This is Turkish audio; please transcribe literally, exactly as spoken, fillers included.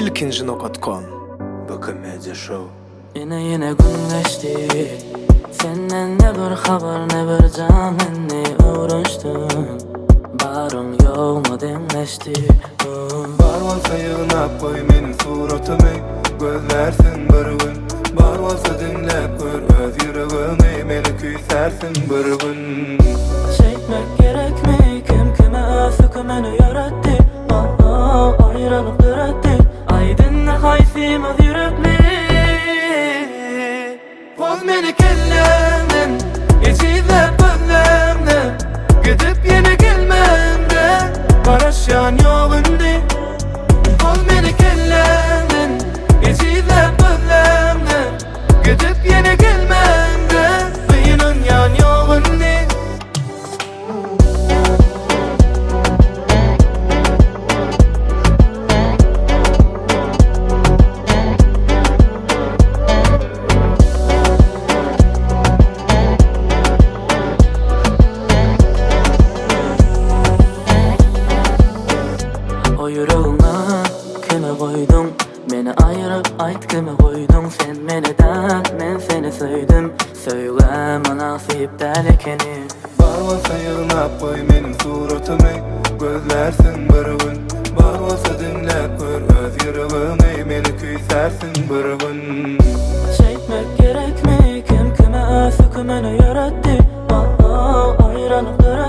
ilkinci nokta com Bakın Medya Show. Yine yine gün geçti, senden ne bir haber ne bir canını uğraştım. Barım yok mu denleşti. Bar olsa yığınap koy menin suratımı, gözlersin bir gün. Bar olsa dinlep gör öz yüreğini, meni küysersin bir gün. Çekmek gerek mi? Kim kime öz hükümünü yarattı? Oh oh ayrılık öğretti. Aydın ne hayfimiz yürekli. Boz meni kellemden, geçizle gözlemden, gidip yine gelmende, karışan yolunda. Boz meni kellemden, geçizle gözlemden, gidip yine gelmende, beynin yan yolunda. O yüreğime kime koydun? Beni ayırıp ait kime koydun? Sen beni de ben seni söyledim. Söyleme nasip delekeni. Bar olsa yığınap koy menin suratımı, gözlersin bir gün. Bar olsa dinlep gör öz yüreğini, meni küysersin bir gün. Çekmek gerek mi? Kim kime öz hükümünü yarattı? Oh oh ayrılık öğretti.